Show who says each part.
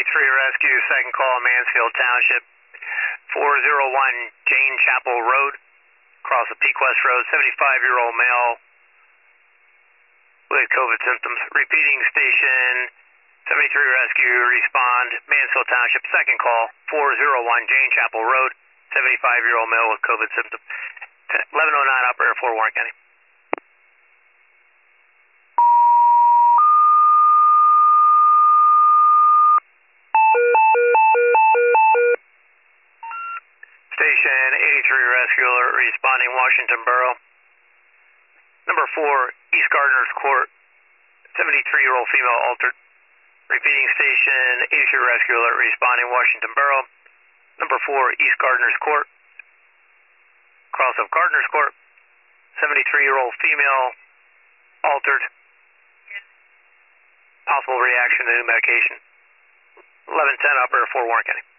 Speaker 1: Rescue, second call, Mansfield Township. 401 Jane Chapel Road, across the Pequest Road, 75-year-old male with COVID symptoms. Repeating station, 73 Rescue, respond, Mansfield Township, second call, 401 Jane Chapel Road, 75-year-old male with COVID symptoms. 1109 Upper Air 4, Warren County. Station 83 Rescue Alert, responding Washington Borough. Number 4, East Gardner's Court, 73-year-old female altered. Repeating station 83 Rescue Alert, responding Washington Borough. Number 4, East Gardner's Court, cross of Gardner's Court, 73-year-old female altered. Possible reaction to new medication. 1110 Upper 4, Warren County.